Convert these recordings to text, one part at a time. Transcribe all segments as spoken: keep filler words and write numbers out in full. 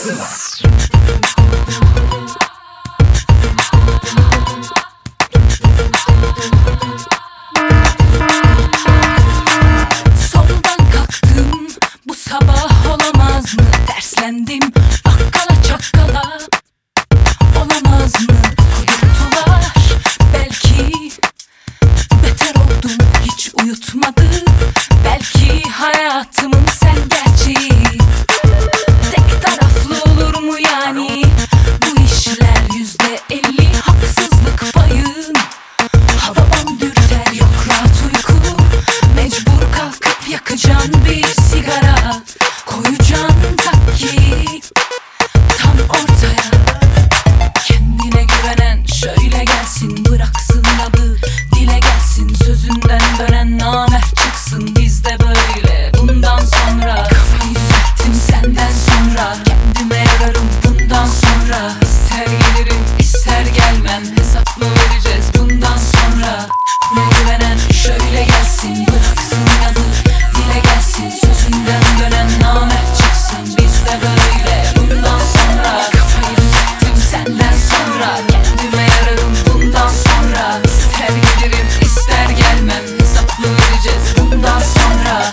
Soldan kalktım, bu sabah olamaz mı? Terslendim, bakkala çakkala. Olamaz mı? Uyuttular belki. Beter oldum, hiç uyutmadı. Belki hayatımın sen gerçeği. Tek taraflı olur mu yani? Bu işler yüzde elli haksızlık payın. Ha babam dürter, yok rahat uyku. Mecbur kalkıp yakacağım bir sigara. Koyacağım takki tam ortaya. Kendine güvenen şöyle gelsin, bıraksın adı dile gelsin. Sözünden dönen namert çıksın, bizde böyle bundan sonra. Kafayı düzelttim senden sonra, kendime yararım bundan sonra. İster gelirim ister gelmem, hesap mı vereceğiz bundan sonra? Ne güvenen şöyle gelsin, bıraksın adı dile gelsin. Sözünden dönen namert çıksın, bizde böyle bundan sonra. Kafayı düzelttim senden sonra, kendime yararım bundan sonra. İster gelirim ister gelmem, hesap mı vereceğiz bundan sonra?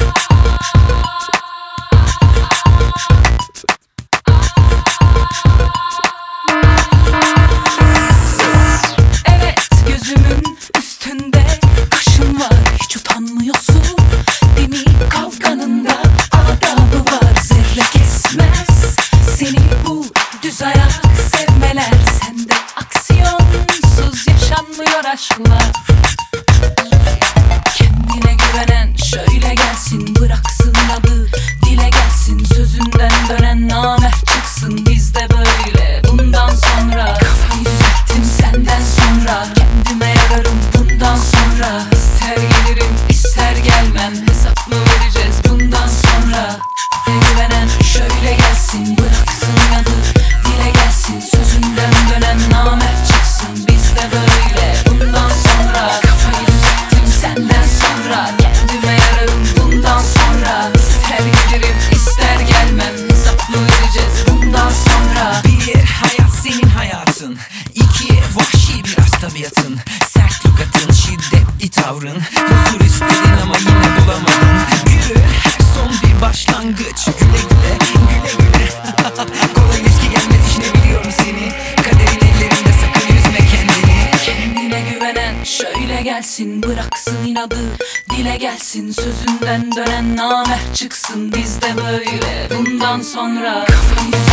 Evet, gözümün üstünde kaşın var, hiç utanmıyorsun değil mi? Kavganında adabı var, zerre kesmez seni bu düz ayak sevmeler. Sende aksiyonsuz yaşanmıyor aşklar. Kendine güvenen şöyle gelsin, bıraksın adı dile gelsin. Sözünden dönen namert çıksın, bizde böyle bundan sonra. Kafayı düzelttim senden sonra, kendime yararım bundan sonra. İster gelirim ister gelmem, hesap mı vereceğiz bundan sonra? Ne güvenen şöyle gelsin, bıraksın adı dile gelsin. Sözünden dönen namert çıksın, bizde böyle bundan sonra. Kafayı düzelttim senden sonra, kendime yararım bundan sonra. İster gelirim ister gelmem, hesap mı vereceğiz bundan sonra? Bir, hayat senin hayatın. İki, vahşi biraz tabiatın. Sert lügatın, şiddetli tavrın. Huzur istedin ama yine bulamadın. Yürü, her son bir başlangıç. Güle güle, güle güle. Kolay ilişki gelmez işine, biliyorum seni. Kaderin ellerinde, sakın üzme kendini. Kendine güvenen şöyle gelsin, bıraksın inadı dile gelsin. Sözünden dönen namert çıksın, bizde böyle bundan sonra. Kafayı